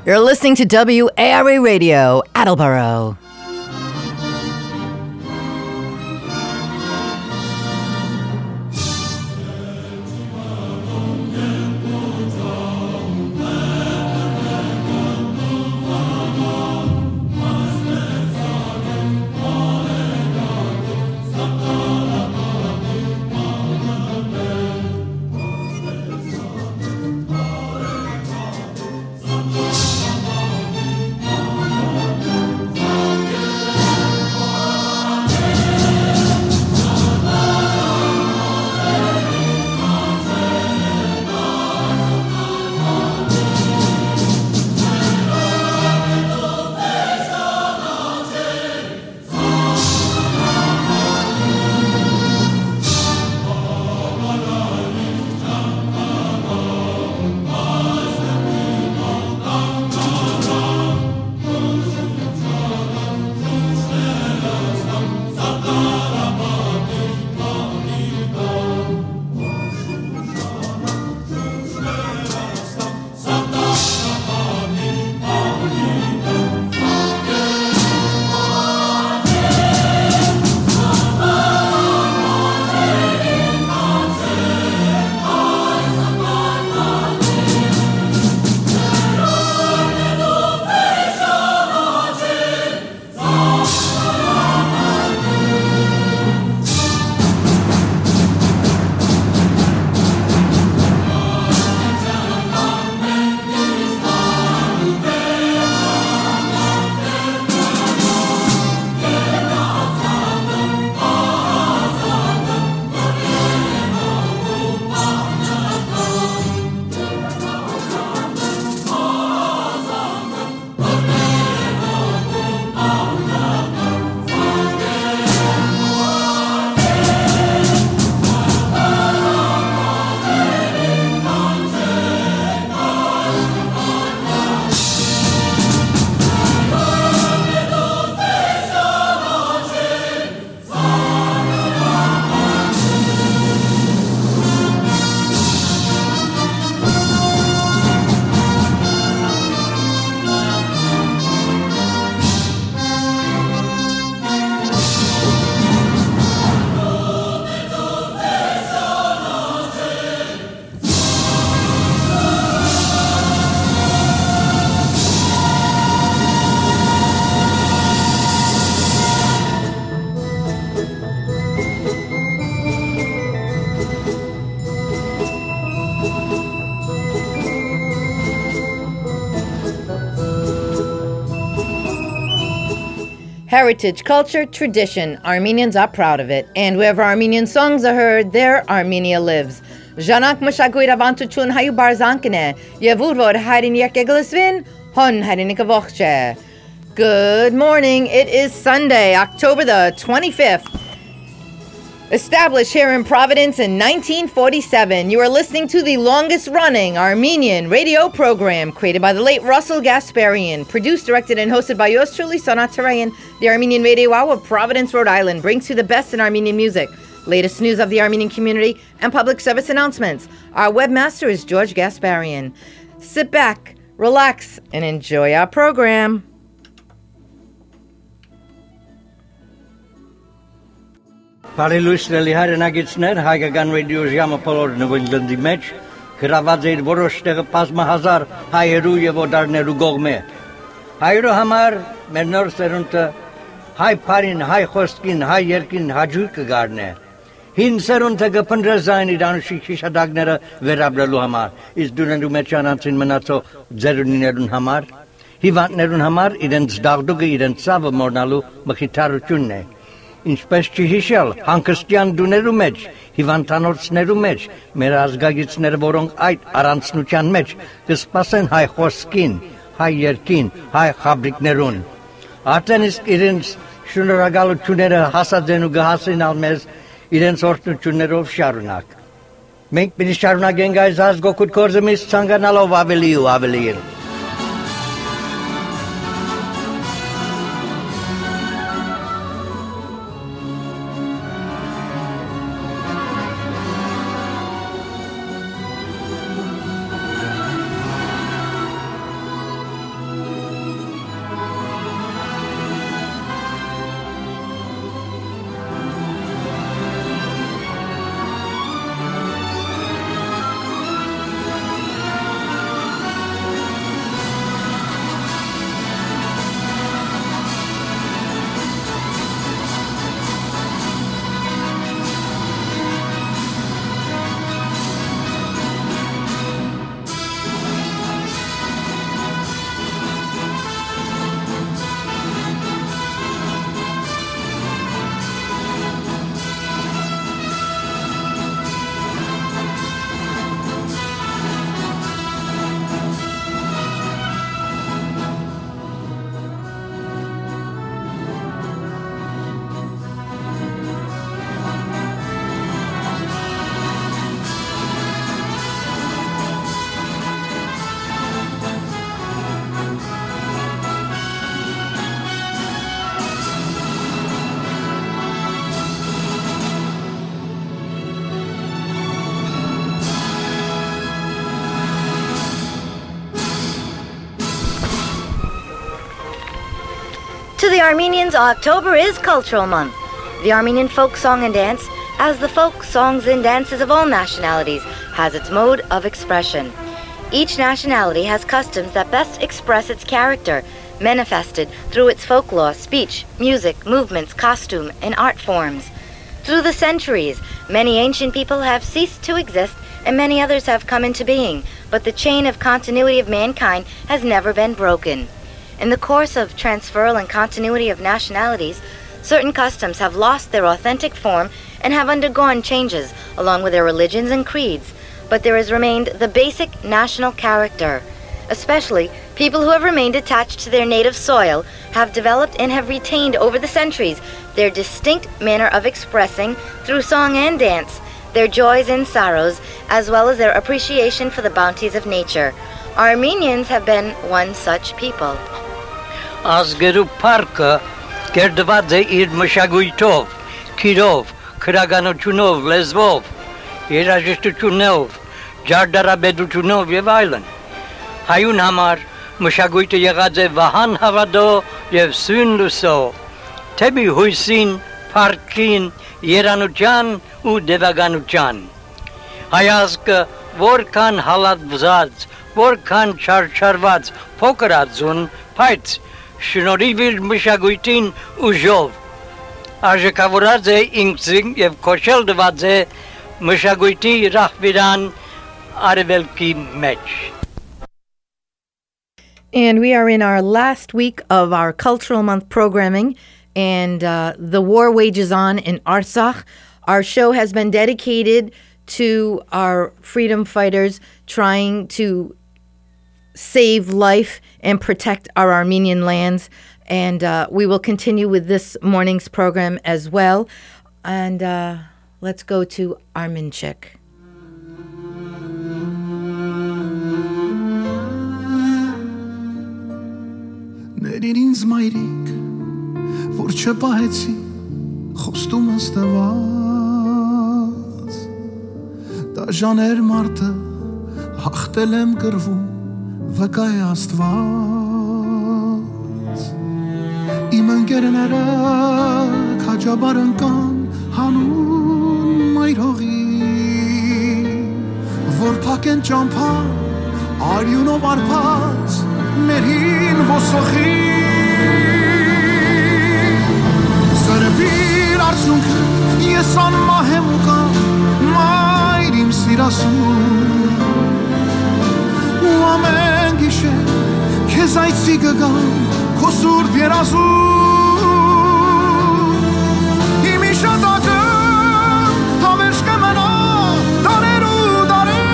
You're listening to WARA Radio, Attleboro. Heritage, culture, tradition. Armenians are proud of it. And wherever Armenian songs are heard, there Armenia lives. Janak Mashagui Ravantuchun Hayu Barzankine. Yevurvod Harin Yerkeglesvin, Hon Harinikavoche. Good morning. It is Sunday, October the 25th. Established here in Providence in 1947, you are listening to the longest-running Armenian radio program created by the late Russell Gasparian, produced, directed, and hosted by yours truly, Sonat Tarayan. The Armenian Radio Hour of Providence, Rhode Island, brings you the best in Armenian music, latest news of the Armenian community, and public service announcements. Our webmaster is George Gasparian. Sit back, relax, and enjoy our program. Բարելույսների հայրենագիցներ հայկական ռադիո ժամը բոլոր նվիրվածի մեջ գրաված էր որոշ տեղը բազմահազար հայերու եւ օտարներու կողմէ հայերու համար մեր նոր սերունդը հայ բարին հայ խոսքին հայ երկին հաջող կգարնե հին սերունդը կփնտրզային իր անուշի շիշադակները վերաբերելու համար իսկ դուներու մեջ անցին մնացող ձերունիներուն համար հիվանդներուն համար իրենց դաղդուկը իրենց ցավը մորնալու մխիթարությունն է Ինչպես չհիշել, հանգստյան դուներու մեջ, հիվանդանոցներու մեջ, մեր ազգագիցները, որոնք այդ առանցնության մեջ կսպասեն հայ խոսքին, հայ երկին, հայ խաբրիկներուն։ Արդեն իսկ իրենց շնորհակալությունները հասած են ու կհասնեն մեզ իրենց օրհնություններով շարունակ։ Մենք պիտի շարունակենք այս ազգօգուտ գործը մեզ ցանկանալով ավելի ու ավելի։ Armenians, October is Cultural Month. The Armenian folk song and dance, as the folk songs and dances of all nationalities, has its mode of expression. Each nationality has customs that best express its character, manifested through its folklore, speech, music, movements, costume, and art forms. Through the centuries, many ancient people have ceased to exist and many others have come into being, but the chain of continuity of mankind has never been broken. In the course of transferal and continuity of nationalities, certain customs have lost their authentic form and have undergone changes along with their religions and creeds, but there has remained the basic national character. Especially, people who have remained attached to their native soil have developed and have retained over the centuries their distinct manner of expressing, through song and dance, their joys and sorrows, as well as their appreciation for the bounties of nature. Armenians have been one such people. Ազգերու պարկը կերդված է իր մշակույթով, քիրով, քրագանությունով, լեզվով, երաժշտությունով, ջարդարաբեդությունով եւ այլն։ Հայուն համար մշակույթը եղած է վահան հավատո եւ սույն լուսո, թեպի հույսին, պարկին, երանության ու դեվագանության։ Հայ ազգը որքան հալածված, որքան չարչարված փոքրածուն, բայց շնորհիվ իր մշակույթին ուժով արժեքավորած է ինքզին եւ քոշել դված է մշակույթի ռախվիրան արևելքի մեջ։ And we are in our last week of our Cultural Month programming, and the war wages on in Artsakh. Our show has been dedicated to our freedom fighters trying to save life and protect our Armenian lands. And we will continue with this morning's program as well. And let's go to Armenchik. Ներին ինձ մայրիկ, որ չպահեցի խոստումս տված, դաժաներ մարդը հաղթել եմ կռվում, վկա է Աստված, իմ ընկերները քաջաբար ընկան հանուն մայր հողի, որ փակեն ճամփան արյունով արփած Ներին ոսոխի Սրվիր արցունքը ես անմահ եմ ու կամ մայր իմ սիրասուն ու ամեն գիշեր քեզ այցի կգամ քո սուրբ երազում իմ իշատակը հավերժ կմնա դարեր ու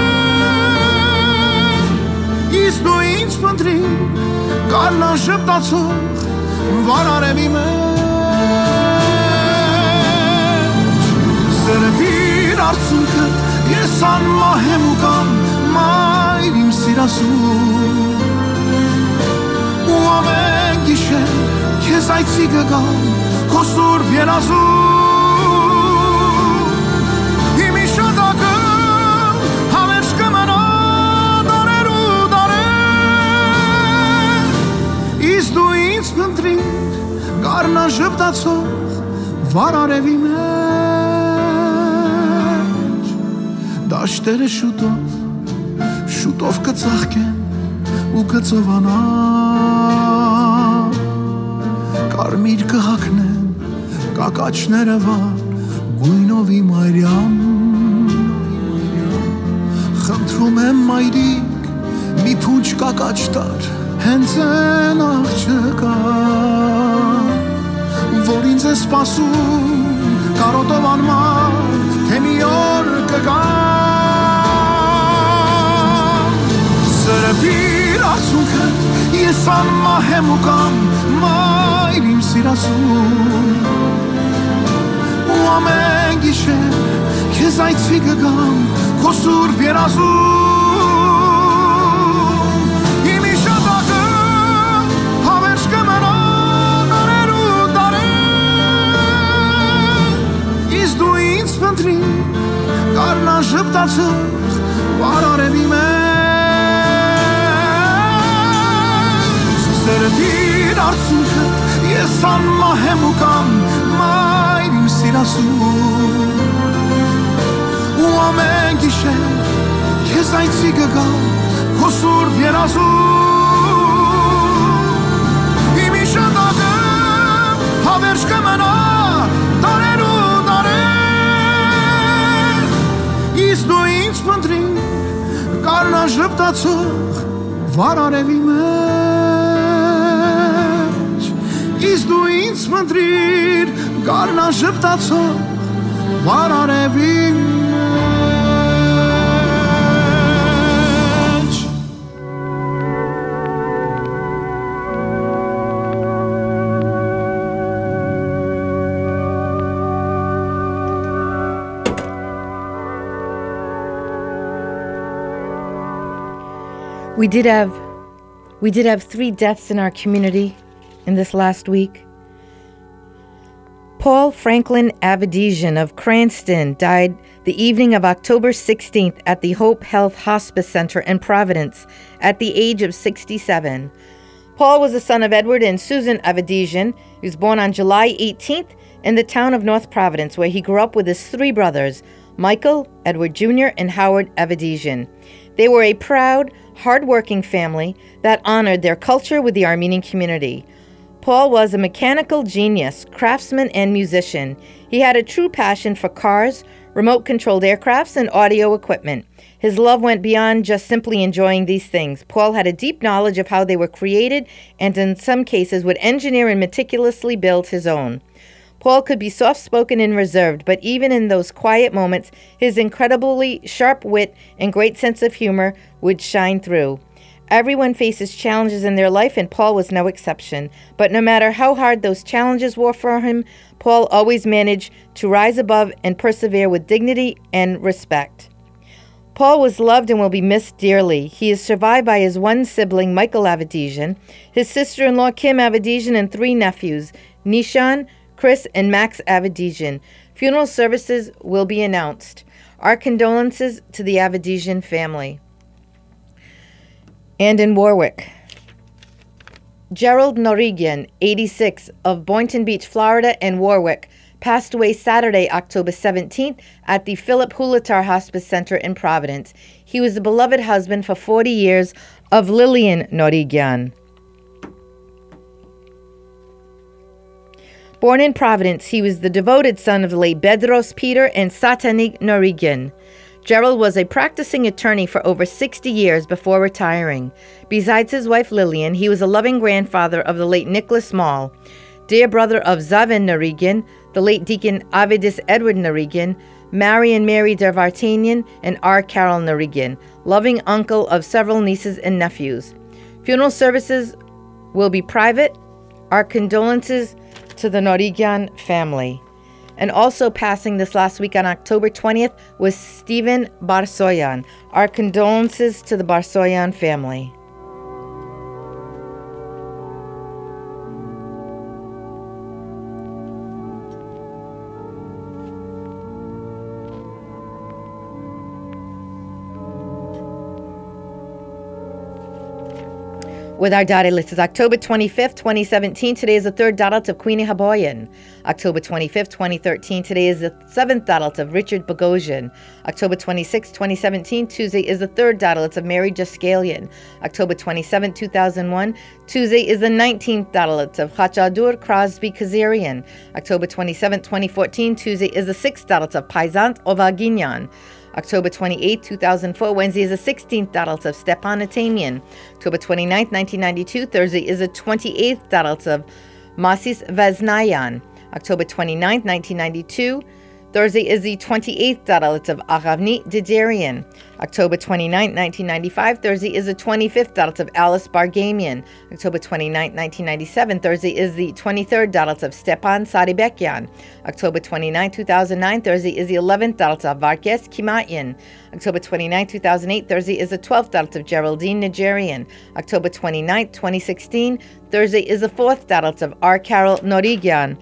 դարեր իսկ դու ինձ փնտրի Կարնան շպտացող վար արևի մեջ Սրվիր արցունքը ես անմահ եմ ու կամ մայր իմ սիրասուն ու ամեն գիշեր քեզ այցի կգամ քո սուրբ երազում իմ իշատակը հավերժ կմնա Իսկ դու ինձ փնտրիր Կարնան շպտացող վար արևի մեջ Դաշտերը շուտով կծաղկեն ու կծովանան Կարմիր կհագնեն կակաչները վար գույնով իմ այրյան Խնդրում եմ մայրիկ մի փունջ կակաչ տար Հենց են աղջկա Որ ինձ է սպասում Կարոտով անմար Թե մի օր կգամ Սրվիր արցունքը Ես անմահ եմ ու կամ Մայր իմ սիրասուն Ու ամեն գիշեր Քեզ այցի կգամ Քո սուրբ երազում Կարնան շպտացող վար արևի մեջ Սրվիր արցունքը Ես անմահեմ ու կամ մայր իմ սիրասուն ու ամեն գիշեր քեզ այցի կգամ քո սուրբ երազում իմ իշադակը հավերժ կմնա դարեր ու դարեր Իսկ դու ինձ փնտրիր կարնա ժպտացող վար արևի մեջ Իսկ դու ինձ փնտրիր կարնա ժպտացող վար արևի մեջ We did have 3 deaths in our community in this last week. Paul Franklin Avedisian of Cranston died the evening of October 16th at the Hope Health Hospice Center in Providence at the age of 67. Paul was the son of Edward and Susan Avedisian. He was born on July 18th in the town of North Providence, where he grew up with his 3 brothers, Michael, Edward Jr., and Howard Avedisian. They were a proud, hard-working family that honored their culture with the Armenian community. Paul was a mechanical genius, craftsman, and musician. He had a true passion for cars, remote-controlled aircrafts, and audio equipment. His love went beyond just simply enjoying these things. Paul had a deep knowledge of how they were created and in some cases would engineer and meticulously build his own. Paul could be soft-spoken and reserved, but even in those quiet moments, his incredibly sharp wit and great sense of humor would shine through. Everyone faces challenges in their life, and Paul was no exception. But no matter how hard those challenges were for him, Paul always managed to rise above and persevere with dignity and respect. Paul was loved and will be missed dearly. He is survived by his 1 sibling, Michael Avedisian, his sister-in-law, Kim Avedisian, and 3 nephews, Nishan, Chris, and Max Avedisian. Funeral services will be announced. Our condolences to the Avedisian family. And in Warwick, Gerald Norigian, 86, of Boynton Beach, Florida, and Warwick, passed away Saturday, October 17th, at the Philip Hulatar Hospice Center in Providence. He was the beloved husband for 40 years of Lillian Norigian. Born in Providence, he was the devoted son of the late Bedros Peter and Satanik Norigian. Gerald was a practicing attorney for over 60 years before retiring. Besides his wife Lillian, he was a loving grandfather of the late Nicholas Mall, dear brother of Zavin Norigian, the late Deacon Avedis Edward Norigian, Marion Mary Dervartanian, and R. Carol Norigian, loving uncle of several nieces and nephews. Funeral services will be private. Our condolences to the Norigian family. And also passing this last week on October 20th was Stephen Barsoyan. Our condolences to the Barsoyan family. With our date list is October 25th, 2017. Today is the 3rd dalat of Queenie Haboyan. October 25th, 2013. Today is the 7th dalat of Richard Bogosian. October 26th, 2017. Tuesday is the 3rd dalat of Mary Jaskalian. October 27th, 2001. Tuesday is the 19th dalat of Chachadur Crosby Kazarian. October 27th, 2014. Tuesday is the 6th dalat of Paisant Ovaginyan. October 28, 2004, Wednesday is the 16th dalat of Stepan Atamian. October 29, 1992, Thursday is the 28th dalat of Masis Vaznayan. October 29, 1992, Thursday is the 28th dalat of Aravni Didarian. October 29, 1995, Thursday is the 25th dalat of Alice Bargamian. October 29, 1997, Thursday is the 23rd dalat of Stepan Sadibekyan. October 29, 2009, Thursday is the 11th dalat of Varkes Kimatyan. October 29, 2008, Thursday is the 12th dalat of Geraldine Nigerian. October 29, 2016, Thursday is the 4th dalat of R. Carol Norigian.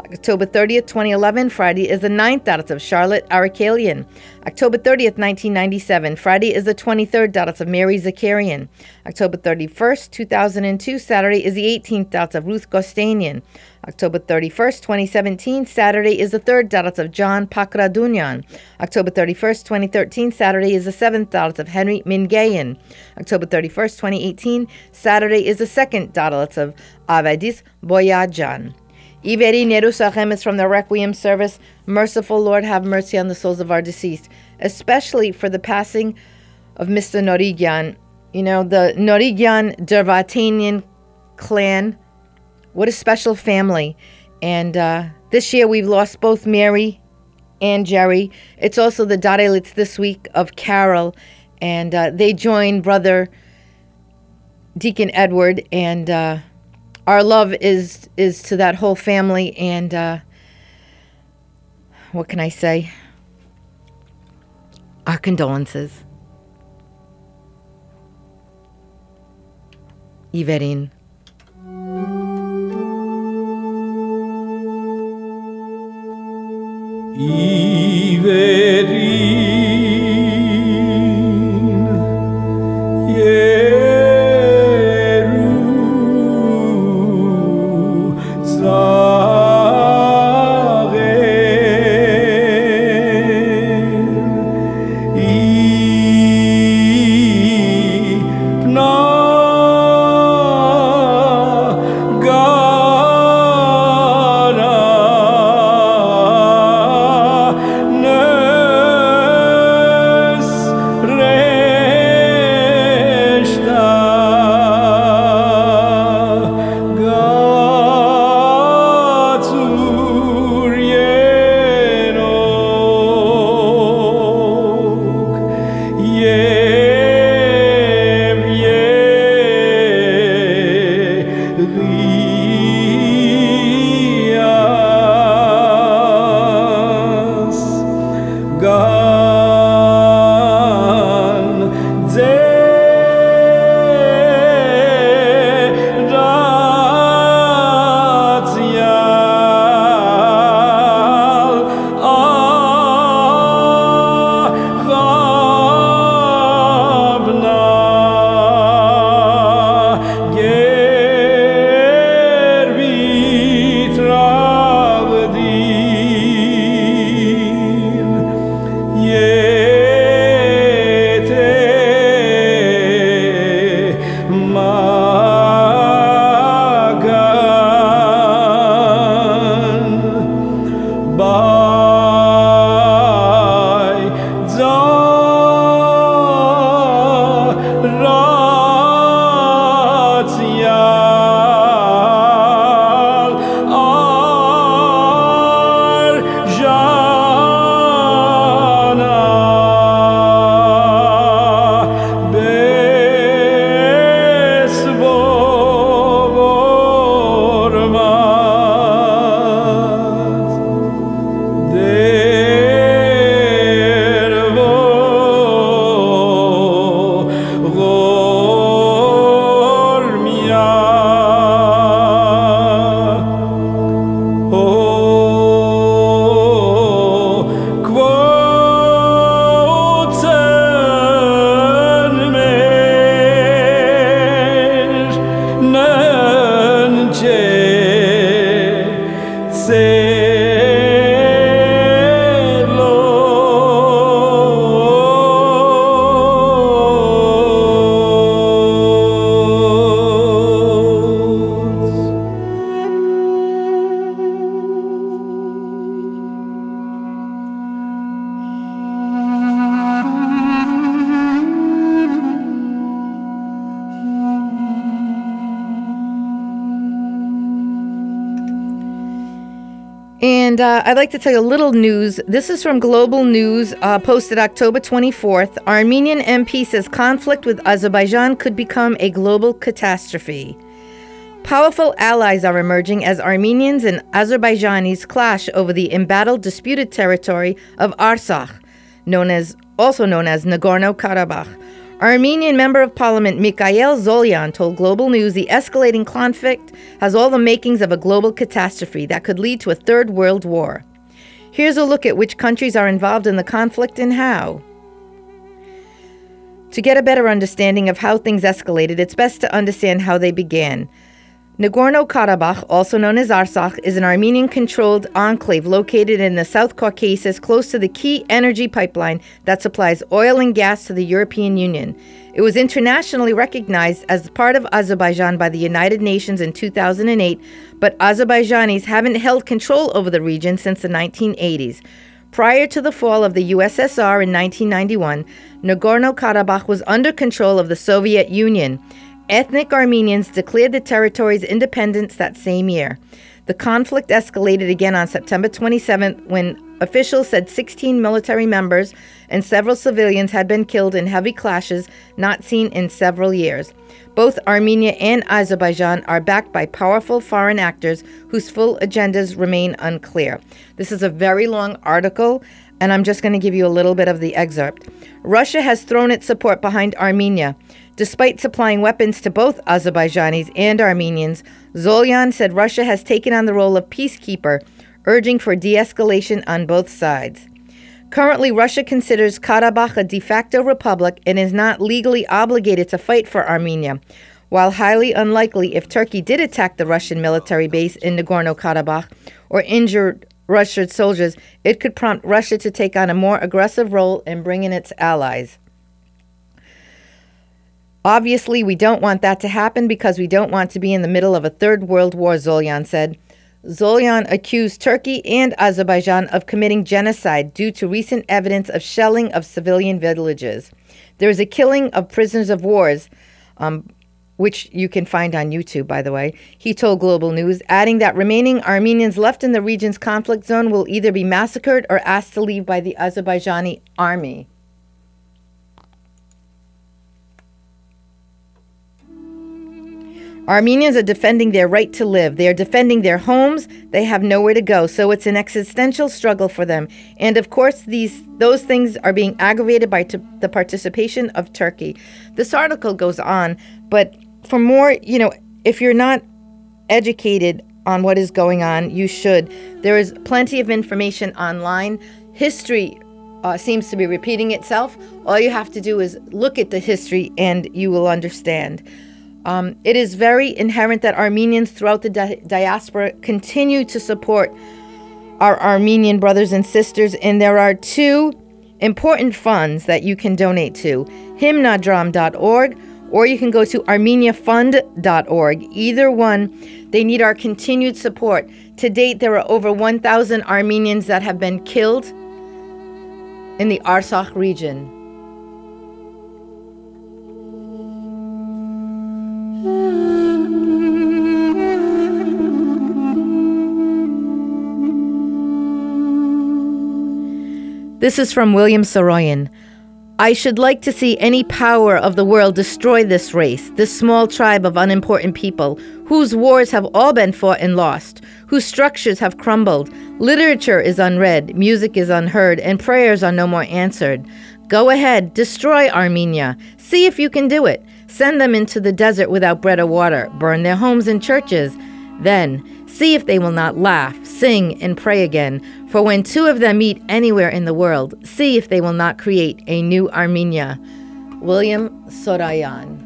October 30th, 2011, Friday is the 9th Darat of Charlotte Arakalian. October 30th, 1997, Friday is the 23rd Darat of Mary Zakarian. October 31st, 2002, Saturday is the 18th Darat of Ruth Gostanian. October 31st, 2017, Saturday is the 3rd Darat of John Pakradunyan. October 31st, 2013, Saturday is the 7th Darat of Henry Mingayan. October 31st, 2018, Saturday is the 2nd Darat of Avadis Boyajan. Iveri Nerusachem is from the Requiem service. Merciful Lord, have mercy on the souls of our deceased, especially for the passing of Mr. Norigyan. You know, the Norigyan Dervatanian clan. What a special family. And this year we've lost both Mary and Jerry. It's also the Darelitz this week of Carol. And they join Brother Deacon Edward. And our love is to that whole family, and what can I say? Our condolences. Iverin. And I'd like to tell you a little news. This is from Global News, posted October 24th. Armenian MP says conflict with Azerbaijan could become a global catastrophe. Powerful allies are emerging as Armenians and Azerbaijanis clash over the embattled, disputed territory of Artsakh, also known as Nagorno-Karabakh. Armenian Member of Parliament Mikhail Zolyan told Global News the escalating conflict has all the makings of a global catastrophe that could lead to a third world war. Here's a look at which countries are involved in the conflict and how. To get a better understanding of how things escalated, it's best to understand how they began. Nagorno-Karabakh, also known as Artsakh, is an Armenian-controlled enclave located in the South Caucasus close to the key energy pipeline that supplies oil and gas to the European Union. It was internationally recognized as part of Azerbaijan by the United Nations in 2008, but Azerbaijanis haven't held control over the region since the 1980s. Prior to the fall of the USSR in 1991, Nagorno-Karabakh was under control of the Soviet Union. Ethnic Armenians declared the territory's independence that same year. The conflict escalated again on September 27th when officials said 16 military members and several civilians had been killed in heavy clashes not seen in several years. Both Armenia and Azerbaijan are backed by powerful foreign actors whose full agendas remain unclear. This is a very long article, and I'm just going to give you a little bit of the excerpt. Russia has thrown its support behind Armenia. Despite supplying weapons to both Azerbaijanis and Armenians, Zolyan said Russia has taken on the role of peacekeeper, urging for de-escalation on both sides. Currently, Russia considers Karabakh a de facto republic and is not legally obligated to fight for Armenia. While highly unlikely if Turkey did attack the Russian military base in Nagorno-Karabakh or injure Russian soldiers, it could prompt Russia to take on a more aggressive role and bring in its allies. Obviously, we don't want that to happen because we don't want to be in the middle of a third world war, Zolyan said. Zolyan accused Turkey and Azerbaijan of committing genocide due to recent evidence of shelling of civilian villages. There is a killing of prisoners of wars, which you can find on YouTube, by the way, he told Global News, adding that remaining Armenians left in the region's conflict zone will either be massacred or asked to leave by the Azerbaijani army. Armenians are defending their right to live. They are defending their homes. They have nowhere to go. So it's an existential struggle for them. And of course, those things are being aggravated by the participation of Turkey. This article goes on, but for more, if you're not educated on what is going on, you should. There is plenty of information online. History seems to be repeating itself. All you have to do is look at the history and you will understand. It is very inherent that Armenians throughout the diaspora continue to support our Armenian brothers and sisters, and there are two important funds that you can donate to, himnadram.org, or you can go to armeniafund.org. Either one, they need our continued support. To date, there are over 1,000 Armenians that have been killed in the Artsakh region. This is from William Soroyan. I should like to see any power of the world destroy this race, this small tribe of unimportant people, whose wars have all been fought and lost, whose structures have crumbled, literature is unread, music is unheard, and prayers are no more answered. Go ahead, destroy Armenia. See if you can do it. Send them into the desert without bread or water, burn their homes and churches. Then, see if they will not laugh, sing, and pray again. For when two of them meet anywhere in the world, see if they will not create a new Armenia. William Soroyan.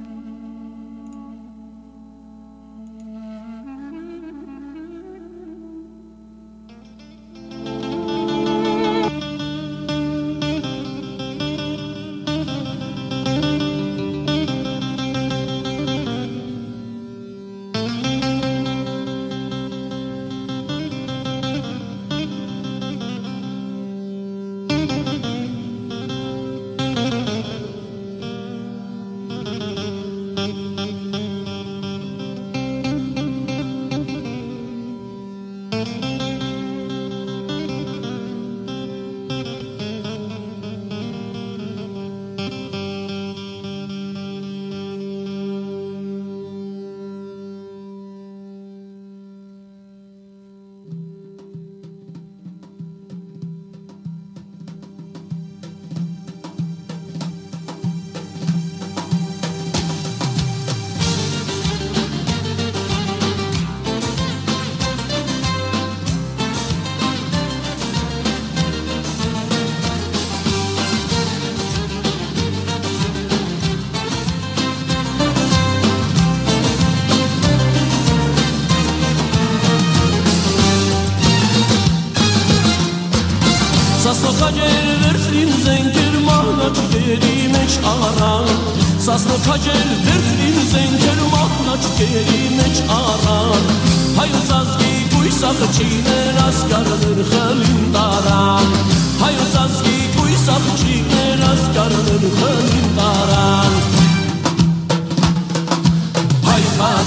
kacer versin zenker mahnaç gerimeç aran Sasno kacer versin zenker mahnaç gerimeç aran Hayır sazgi kuysak çiğner askardır halindaran Hayır sazgi kuysak çiğner askardır halindaran Hay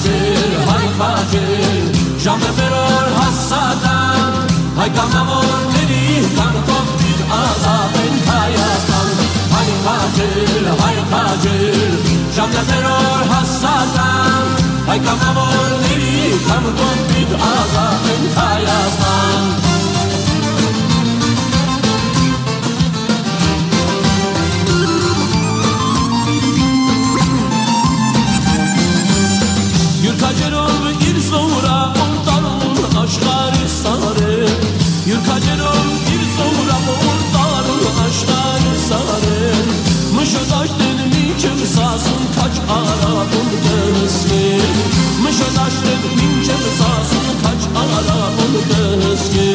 kacer, jamais beror hasadan Hay gamamor neri, gam kopit azaben kayastan Hay kacer, jamais beror hasadan Hay gamamor neri, gam kopit azaben kayastan Yurkacerol irzora ondarun aşkari sare Yurkacerol irzora ondarun aşkari sare Mışadaş dedim sasın kaç arabun gözgü Mışadaş dedim sasın kaç arabun gözgü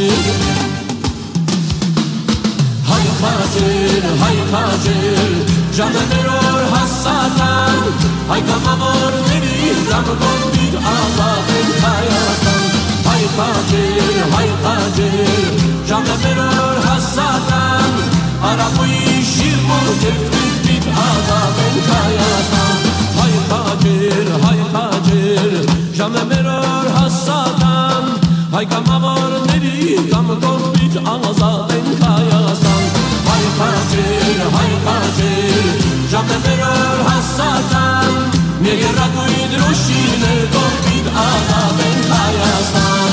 Hay kacer, canı veror hasadan Hay gamamor neri, gamı gombit azabın kayastan Hay kacer, canı veror hasadan Arabayı şirmur teftit azabın kayastan Hay kacer, canı veror hasadan Hay gamamor neri, gamı gombit azabın kayastan Hay kacer, jamais veror hasadan Niege raguj drushine, kopit azaben kayastan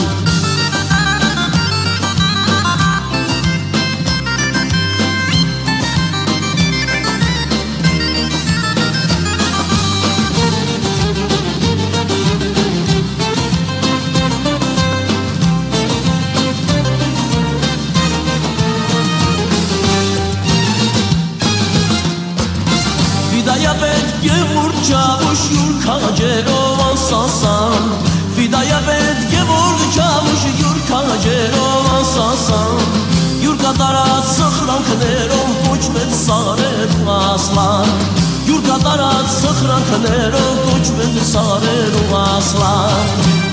Çavuş yurkacerovan sasan Fidaya bet gevur çavuş yurkacerovan sasan Yurkadara sıhran kneron koçmet sarer aslan Yurkadara sıhran kneron koçmet sarer aslan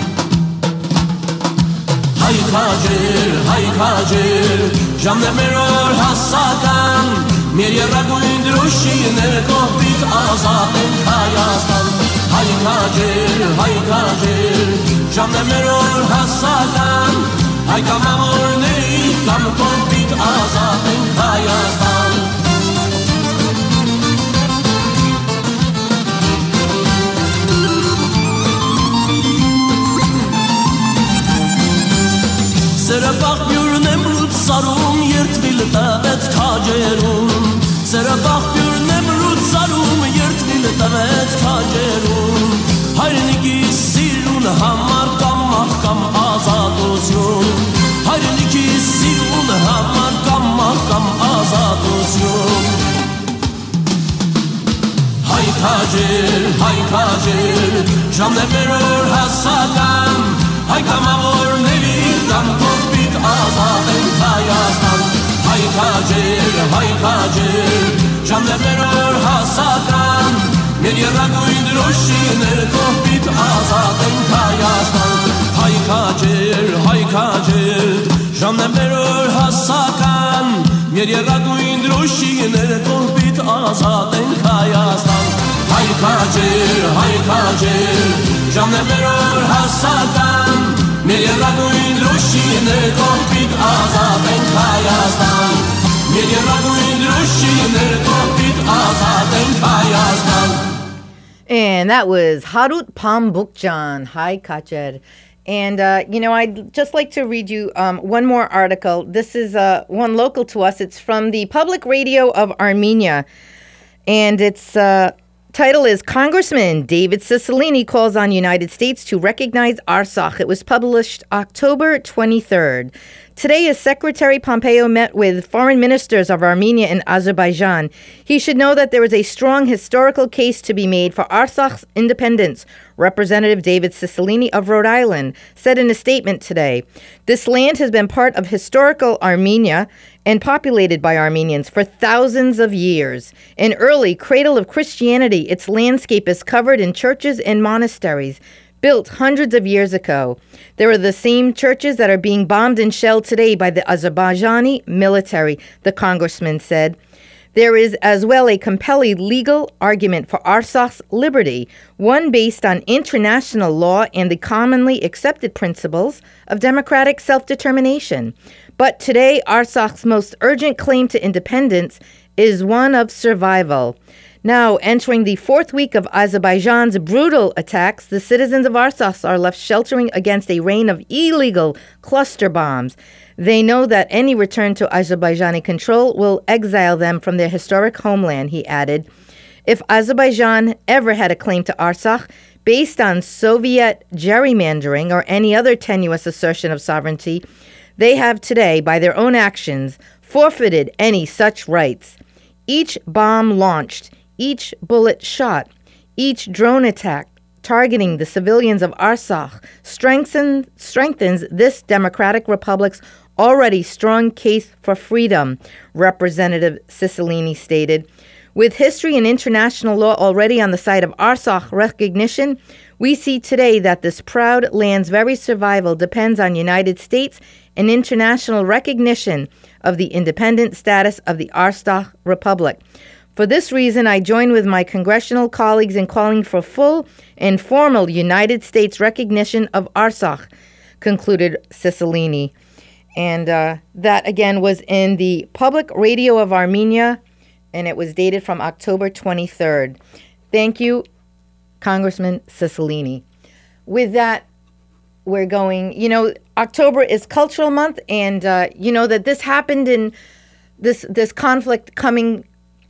Hay kacer, jamais meror hasadan Mirje raguj drushine, kopit azaben kayastan Hay kacer, jamais meror hasadan Hay gamamor neri, gam kopit azaben kayastan Serabak bir nemrut sarum yert bildavet kacerun Serabak bir nemrut sarum yert bildavet kacerun Hayrniki sirun hamar kam mahkam azad olsun Hayrniki sirun hamar kam mahkam azad olsun Hay kacer, jamais veror hasadan Hay gamamor neri, gam kopit azaben kayastan Hay kacer, jamais veror hasadan Mirje raguj drushine, kopit azaben kayastan Hay kacer, jamais veror hasadan Mirje raguj drushine, kopit azaben kayastan Hay kacer, jamais veror hasadan Mirje raguj drushine, kopit azaben kayastan Mirje raguj drushine, kopit azaben kayastan And that was Harut Pambukjan, Hay Kacher. And, I'd just like to read you one more article. This is one local to us. It's from the Public Radio of Armenia. And its title is Congressman David Cicilline calls on United States to recognize Artsakh. It was published October 23rd. Today, as Secretary Pompeo met with foreign ministers of Armenia and Azerbaijan, he should know that there is a strong historical case to be made for Artsakh's independence, Representative David Cicilline of Rhode Island said in a statement today. This land has been part of historical Armenia and populated by Armenians for thousands of years. An early cradle of Christianity, its landscape is covered in churches and monasteries, built hundreds of years ago. There are the same churches that are being bombed and shelled today by the Azerbaijani military, the congressman said. There is as well a compelling legal argument for Artsakh's liberty, one based on international law and the commonly accepted principles of democratic self-determination. But today, Artsakh's most urgent claim to independence is one of survival. Now, entering the fourth week of Azerbaijan's brutal attacks, the citizens of Artsakh are left sheltering against a rain of illegal cluster bombs. They know that any return to Azerbaijani control will exile them from their historic homeland, he added. If Azerbaijan ever had a claim to Artsakh, based on Soviet gerrymandering or any other tenuous assertion of sovereignty, they have today, by their own actions, forfeited any such rights. Each bomb launched, each bullet shot, each drone attack targeting the civilians of Artsakh strengthens this democratic republic's already strong case for freedom, Representative Cicilline stated. With history and international law already on the side of Artsakh recognition, we see today that this proud land's very survival depends on United States and international recognition of the independent status of the Artsakh Republic. For this reason, I join with my congressional colleagues in calling for full and formal United States recognition of Artsakh, concluded Cicilline. And that, again, was in the Public Radio of Armenia, and it was dated from October 23rd. Thank you, Congressman Cicilline. With that, we're going, October is Cultural Month, and that this happened in this conflict coming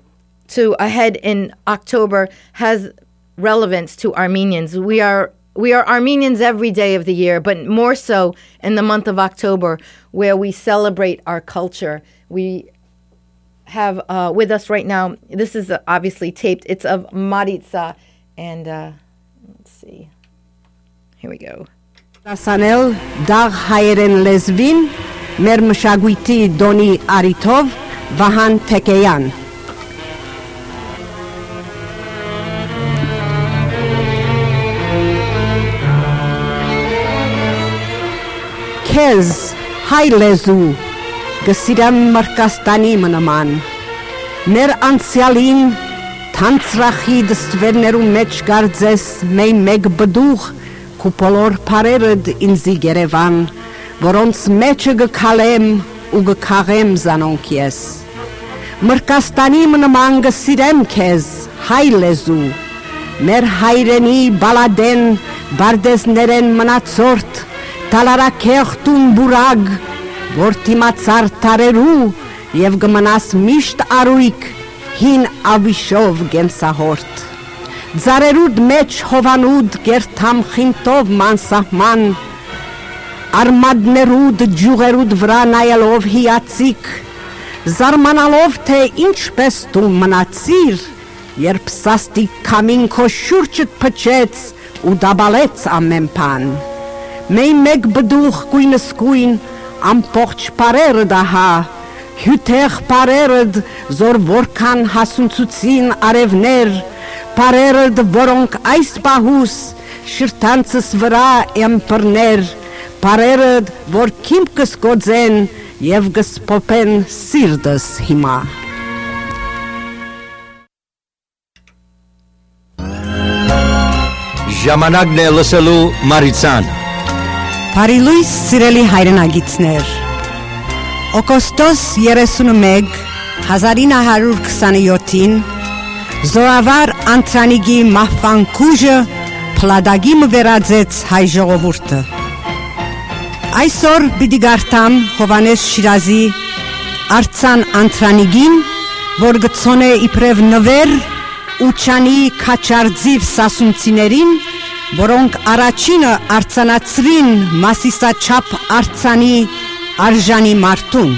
to a head in October has relevance to Armenians. We are Armenians every day of the year, but more so in the month of October, where we celebrate our culture. We have with us right now, this is obviously taped, it's of Maritza, and let's see, here we go. Rasanel Dag Hayeren Lesvin, Mer Mshagwiti Doni Aritov, Vahan Tekeyan. Kez Hay Lezu, Gesiram Markastani Manaman, Mer Ansialin, Tanzrachi Stverneru Mech Gardzes, Mei Meg Beduch, Kupolor Parered in Zigerevan, Vorons Meche Gekalem, Ugekarem Zanonkies. Markastani Manaman Gesirem Kez, Hay Lezu, Mer Hayreni Baladen, Bardes Neren Manatzort, Talarакեղտուն բուրագ, որտիմացար տարերու և գմնաս միշտ արույք, հին ավիշով գենսահորդ։ Ձարերուդ մեջ հովանուդ գերթամ խինտով մանսահման, արմադներուդ ջուղերուդ վրա նայելով հիացիք, զարմանալով թե ինչպես դու մնացիր, երբ սաստիկ կամին քո շուրջդ փչեց ու դաբալեց ամեն բան։ Մեի մեկ բդուղ կույնս կույն, ամպողջ պարերը դահա, հյութեղ պարերդ, զոր որքան հասունցուցին արևներ, պարերդ, որոնք այս պահուս, շրտանցս վրա էմպրներ, պարերդ, որ քիմ կսկոձեն և գսպոպեն սիրդս հիմա։ Ժամանակն է լսելու Մարիցան։ Բարիլույս սիրելի հայրենագիցներ, օգոստոս 31, 1927-ին զորավար Անտրանիգի մահվան կուժը փլադագի մվերածեց հայ ժողովուրդը։ Այսօր պիտի գարտամ Հովանես Շիրազի Արցան Անտրանիգին, որ գցոնե իբրև նվեր ուչանի քաչարձիվ սասունցիներին, որոնք առաջինը արցանացրին մասիսաչափ արցանի արժանի մարդուն։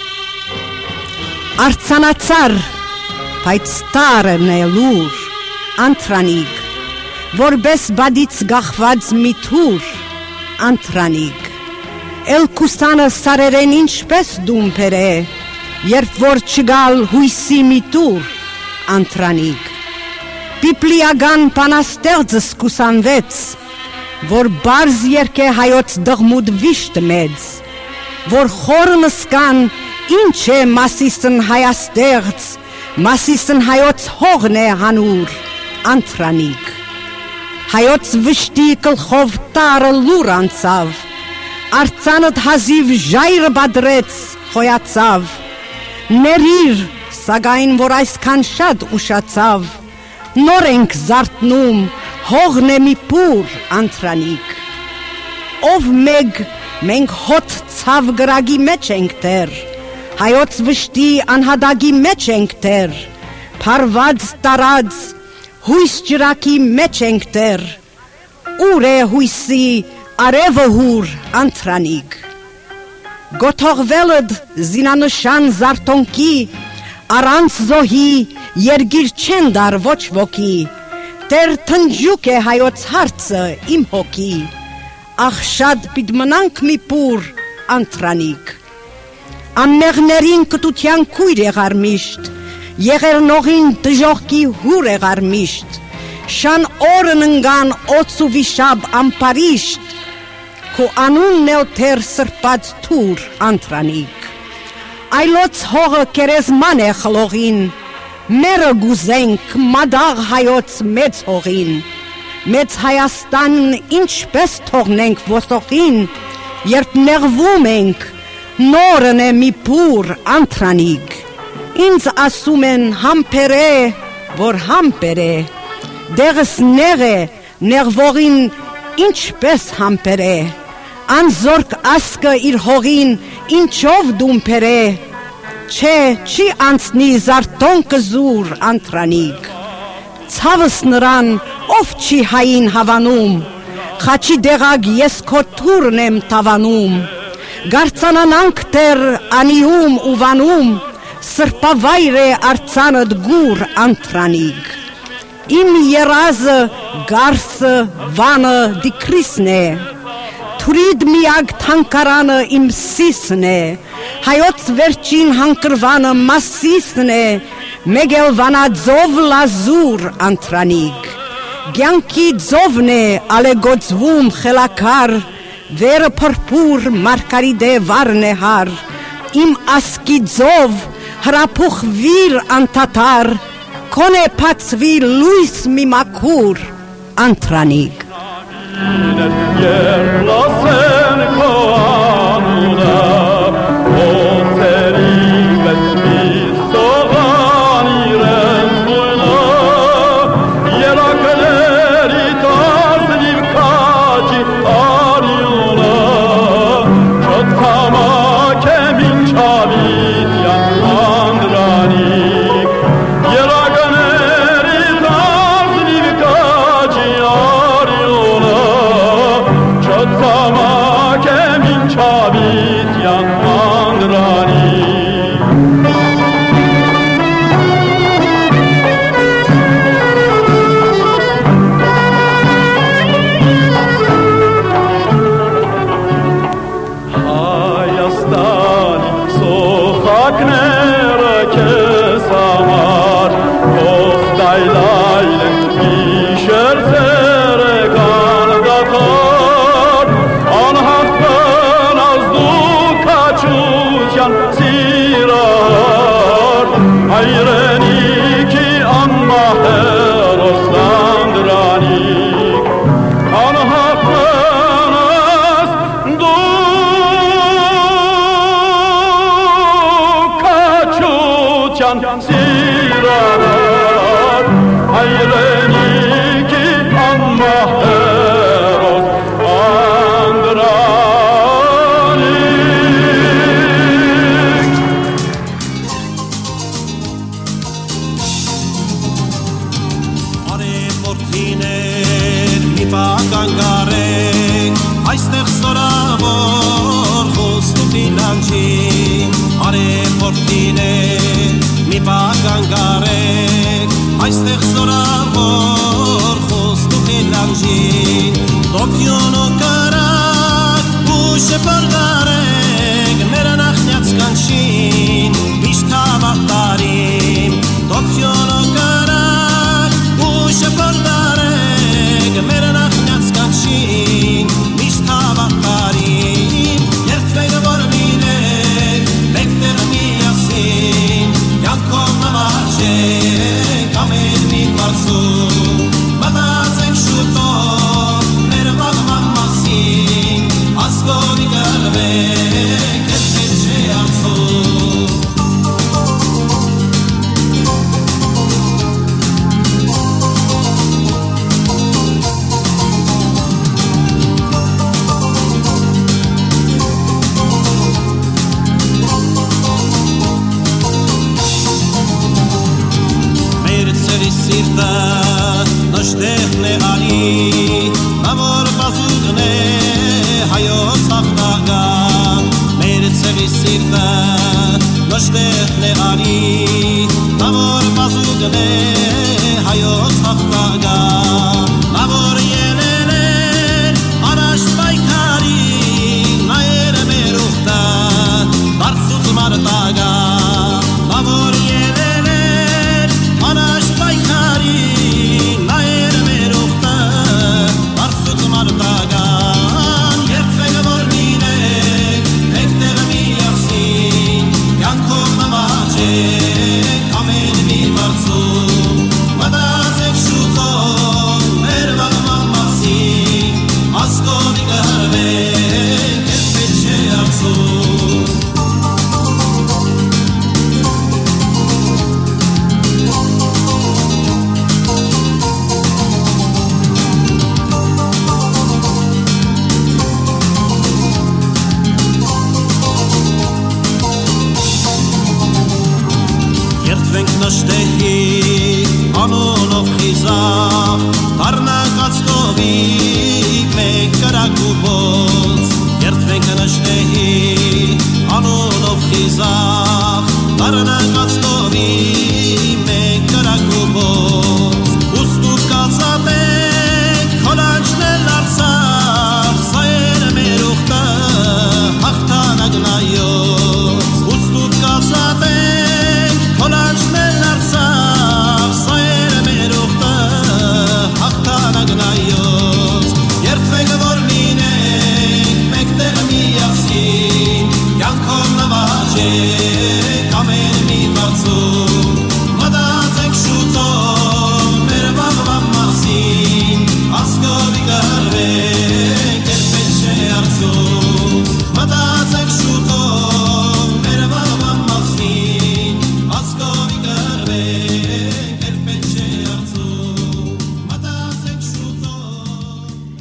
Արցանացար, բայց տարն է լուր, անտրանիկ, որպես բադից գախված մի թուր, անտրանիկ, էլ կուսանը սարերեն ինչպես դումպեր է, երբ որ չգալ հույսի մի տուր, անտրանիկ, պիպլիական պանաստեղծս կուսանվեց, որ բարզ երկե հայոց դղմուդ վիշտ մեծ, որ խորն սկան ինչ է մասիսն հայաստեղծ, մասիսն հայոց հողն է հանուր, անտրանիկ, հայոց վշտի կլխով տարը լուր անցավ, արցանդ հազիվ ժայրը բադրեց, խոյացավ, ներիր, սագայն որ այսքան շատ ուշացավ, նոր ենք զարթնում, հողն է մի պուր, անտրանիկ, ով մեկ մենք հոտ ցավ գրագի մեջ ենք տեր, հայոց վշտի անհադագի մեջ ենք տեր, փարված տարած, հույս ջրակի մեջ ենք տեր, ուր է հույսի արևը հուր, անտրանիկ, գոթողվելդ զինանշան զարտոնքի, առանց զոհի երգիր չեն դար ոչ ոքի, տեր թնջուկ է հայոց հարցը իմ հոգի, ախ շատ պիտ մնանք մի պուր, անտրանիկ, ամմեղներին կտության կույր եղար միշտ, եղերնողին դժողքի հուր եղար միշտ, շան օրն ընգան օց ու վիշապ ամպարիշտ, քո անունն էլ թեր սրպած թուր, անտրանիկ, այլոց հողը կերեզման է խլողին, մերը գուզենք մադաղ հայոց մեծ հողին, մեծ Հայաստանն ինչպես թողնենք ոսոխին, երբ նեղվում ենք, նորն է մի պուր, անտրանիկ, ինձ ասում են համպեր է, որ համպեր է, դեղս նեղ է, նեղվողին ինչպես համպեր է, անզորք ասկը իր հողին ինչով դումպեր է, չէ, չի անցնի զարտոնքը զուր, անտրանիկ, ցավս նրան, ով չի հային հավանում, խաչի դեղակ ես քո թուրն եմ տավանում, գարցանանանք տեր անիում ու վանում, սրպավայր է արցանդ գուր, անտրանիկ, իմ երազը, գարսը, վանը դիկրիսն է, թուրիդ միակ թանկարանը իմ սիսն է, հայոց վերջին հանկրվանը մասիսն է, մեկ էլ վանաձով լազուր, անտրանիկ, գյանքի ձովն է ալեգոցվում խելակար, վերը պրպուր մարկարիդե վարն է հար, իմ ասկի ձով հրապուխ վիր անտատար, կոնե պացվի լույս մի մակուր, անտրանիկ, Երնասեն քո անունը, ոցերի պես միսողան իրենց բույնը, երակների տազնիվ կաջի արյունը, չծամակ է մինչավիտյան անդրանիկ, երակների տազնիվ կաջի արյունը, Çatsamak emin çabit yan andrani Hayastani sokak nere kesamar Koftaylayla işer sere kandatar Anhaktan azdu kaçucan sirar Hayreni ki anma her oslandranik Anhaktan azdu kaçucan sirar Hayreni ki anma her oslandranik Արևորթիներ մի բան կանգարեք, այստեղ ստորավոր խոստուտիլա բականգարեք այստեղ զորավոր խոստուք է լանջին դոքյոնո կարակ ու շպարդարեք մեր նախնյաց կանչին միշտ հավատարիմ դոքյոնո կարակ ու շպարդարեք մեր նախնյաց կանչին միշտ հավատարիմ երդվեք որ մինեք մեկտեղ միասին յանքով նվաճեք ամեն մի բարձում մտածենք շուտով մեր մաղման մասին ասկովի գալվեք ես հետ չէ արցում սիրտը նշտեղն է ալի նավոր բազուկն է հայոց հաղթական մեր ծևի սիրտը նշտեղն է ալի նավոր բազուկն է հայոց հաղթական նավոր ելել են անաշտ պայքարի նայեր մեր ուխտը բարձուց մարտական նավոր ելել են անաշտ պայքարի նայեր մեր ուխտը բարձուց մարտական երդվեք որ մինեք մեկտեղ միասին յանքով նվաճեք ամեն մի բարձում մտածեք շուտով մեր մաղման մասին ասկովի կհրվեք ես հետ չէ արցում երդվենք նշտեհի անոնով խիզախ դարնակած կովիկ մեկ կրակուբոց երդվենք նշտեհի անոնով խիզախ դարնակած կովիկ մեկ կրակուբոց ուստուկ կացատենք խոլանջնել արցախ սայերը մեր ուխտը հաղթանակ նայոց ուստուկ կացատենք խոլանջնել արցախ սայերը մեր ուխտը հաղթանակ նայոց երդվեք որ մինեք մեկտեղ միասին յանքով նվաճեք ամեն մի բարձում մտածենք շուտով մեր մաղման մասին ասկովի կհրվեք ես հետ չէ արցում մտածենք շուտով մեր մաղման մասին ասկովի կհրվեք ես հետ չէ արցում մտածենք շուտով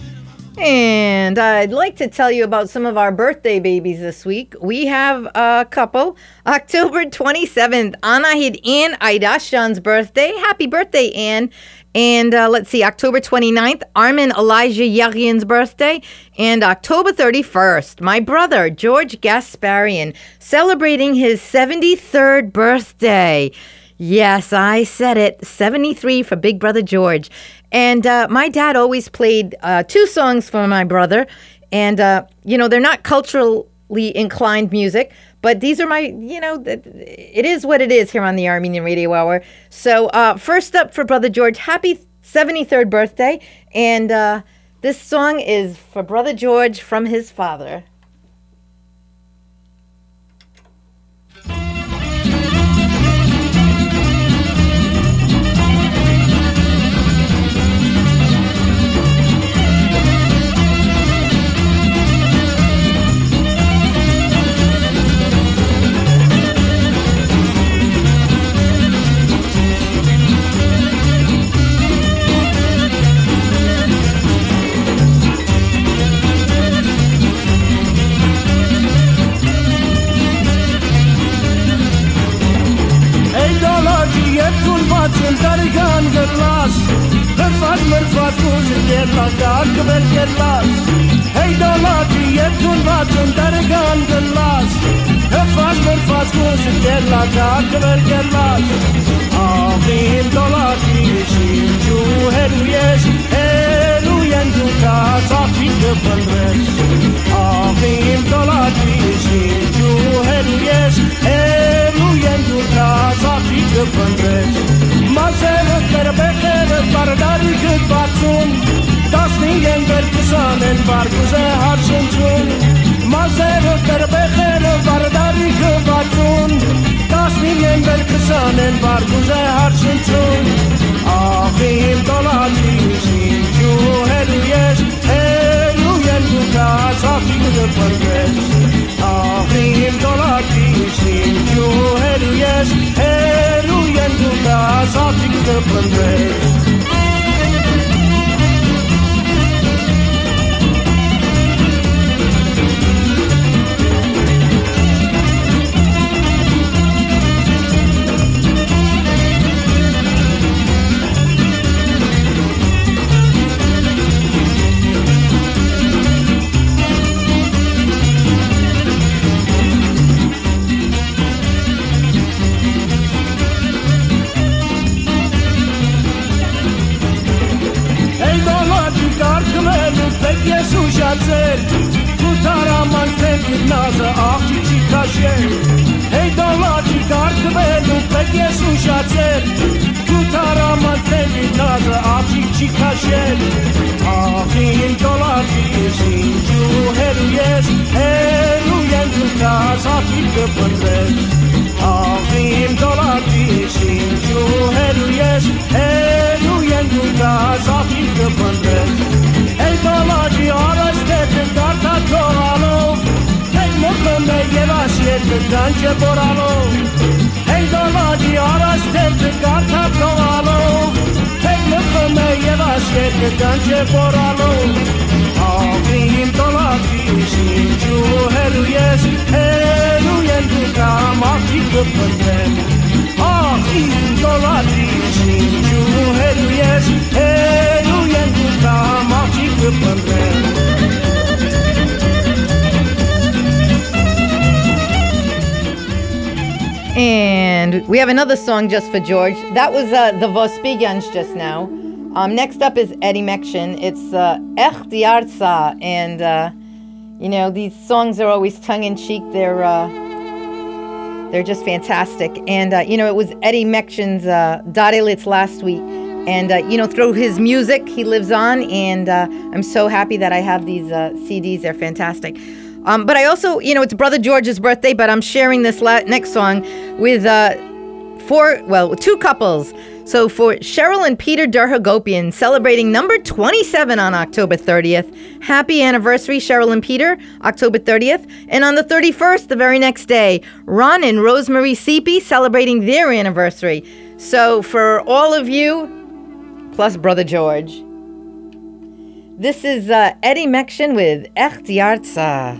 And I'd like to tell you about some of our birthday babies this week. We have a couple. October 27th, Anahid Ann Aidashan's birthday. Happy birthday, Ann. And let's see, October 29th, Armin Elijah Yaghian's birthday. And October 31st, my brother, George Gasparian, celebrating his 73rd birthday. Yes, I said it, 73 for Big Brother George. And my dad always played 2 songs for my brother. And, they're not culturally inclined music, but these are my, it is what it is here on the Armenian Radio Hour. So first up for Brother George, happy 73rd birthday. And this song is for Brother George from his father. Hey, don't let me get too much and that again the last. If I Ascunse della giacca perché Avim dolati Shinju Heruyes Heruyendu Kazaki Gepandres Avim dolati Shinju Heruyes Heruyendu Kazaki Gepandres Mazere Kerbekere Bardari Gutbatzun Das Nien Berkusanen Barkuze Harsunzun Mazere Kerbekere Bardari Gutbatzun Das Nien Berkusanen Barkuze Harsunzun Avim dolati Shinju Heruyes Heruyendu Kazaki Gepandres Avim dolati Shinju Heruyes Heruyendu Kazaki Gepandres Zer Kutaraman tevgid nazı ahçiçi kaşer Hey dalaci karkvelu pekyesu şatzer Kutaraman tevgid nazı ahçiçi kaşer Ahim dalaci Shinju Heruyes Heruyendu Kazaki Gepandres Ahim dalaci Shinju Heruyes Heruyendu Kazaki Gepandres Hey dalaci arastettin karta toğalo Hey mutlumda yevasiyettin dance boralo Hey dalaci arastettin karta toğalo Hey mutlumda yevasiyettin dance boralo Avim dalaci Shinju Heruyes Heruyendu Kazaki Gepandres Ahim dalaci Shinju Heruyes Heruyendu Kazaki Gepandres And we have another song just for George. That was the Vospigans just now. Next up is Eddie Mection. It's Echt die Arza. And, you know, these songs are always tongue-in-cheek. They're just fantastic. And, you know, it was Eddie Mection's Darilitz last week. And, you know, through his music, he lives on. And I'm so happy that I have these CDs. They're fantastic. But I also, you know, it's Brother George's birthday, but I'm sharing this next song with two couples. So for Cheryl and Peter Durhagopian, celebrating number 27 on October 30th. Happy anniversary, Cheryl and Peter, October 30th. And on the 31st, the very next day, Ron and Rosemary Seepy celebrating their anniversary. So for all of you, plus Brother George, this is Eddie Mection with Echt die Arza.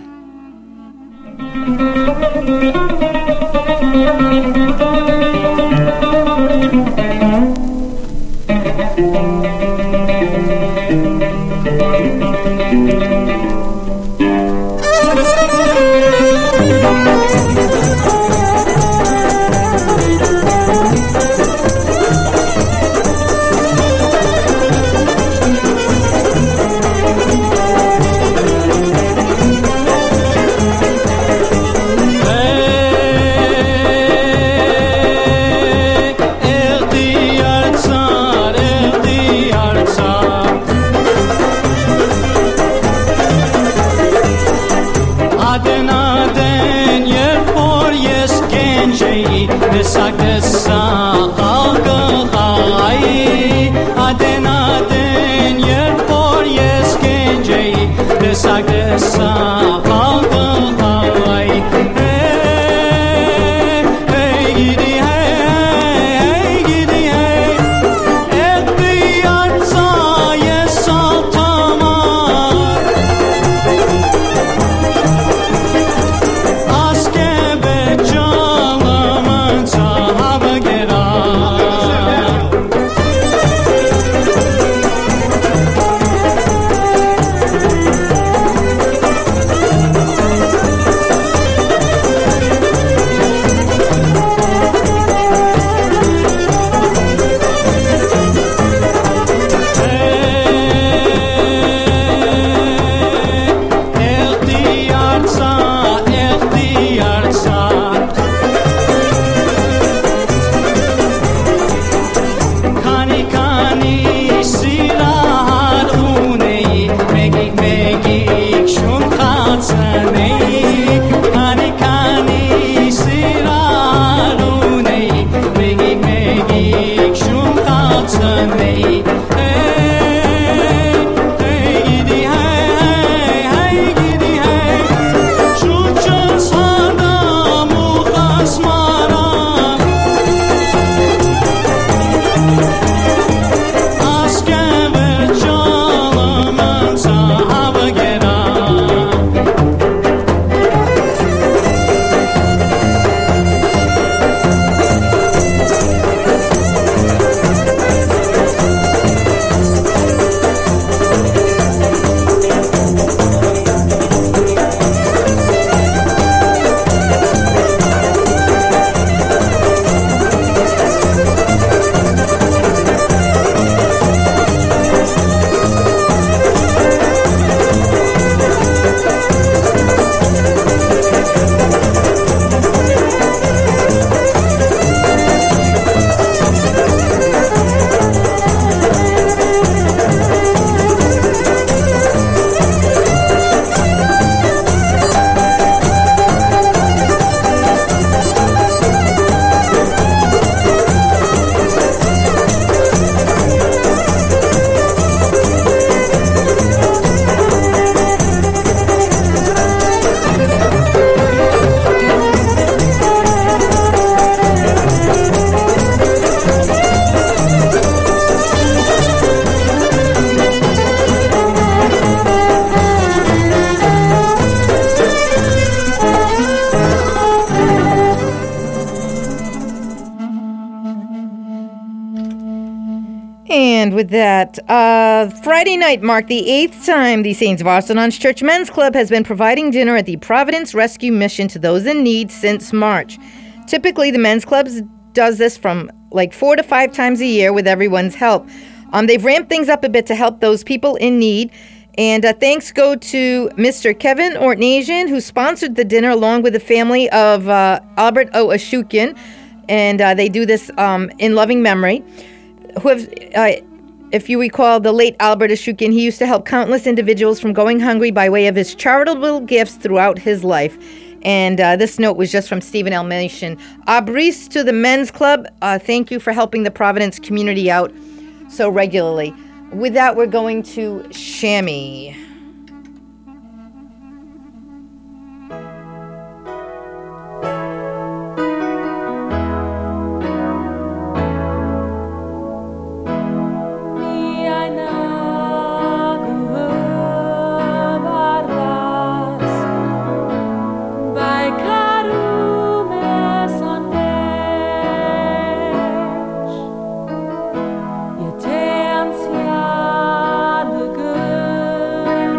And with that, Friday night marked the 8th time the St. Varsanans Church Men's Club has been providing dinner at the Providence Rescue Mission to those in need since March. Typically, the men's club does this from like 4 to 5 times a year with everyone's help. They've ramped things up a bit to help those people in need. And thanks go to Mr. Kevin Ortnasian, who sponsored the dinner along with the family of Albert O. Ashukian. And they do this in loving memory. If you recall, the late Albert Ashukian, he used to help countless individuals from going hungry by way of his charitable gifts throughout his life. And this note was just from Stephen Elmation. Abris to the men's club. Thank you for helping the Providence community out so regularly. With that, we're going to Chamois. Good.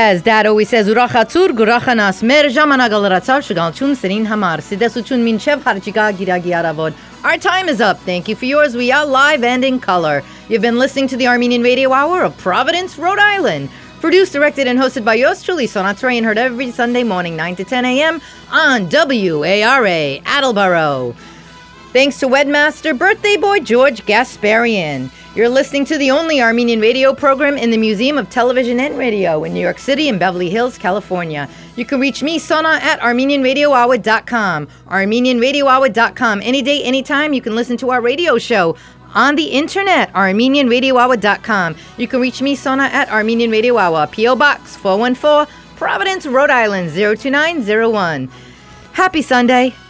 says, Dad always says, Urachatzur, Gurachanas, Mer Jamanagal Ratzar, Shagal Chun, Serin Hamar, Sidesuchun Minchev Harchiga Giragi Aravod. Our time is up. Thank you for yours. We are live and in color. You've been listening to the Armenian Radio Hour of Providence, Rhode Island. Produced, directed, and hosted by yours truly, Sonat Ray, and heard every Sunday morning, 9 to 10 a.m. on WARA, Attleboro. Thanks to Webmaster Birthday Boy George Gasparian. You're listening to the only Armenian radio program in the Museum of Television and Radio in New York City and Beverly Hills, California. You can reach me, Sona, at ArmenianRadioHour.com. ArmenianRadioHour.com. Any day, anytime, you can listen to our radio show on the internet, ArmenianRadioHour.com. You can reach me, Sona, at Armenian Radio Hour, P.O. Box 414, Providence, Rhode Island, 02901. Happy Sunday.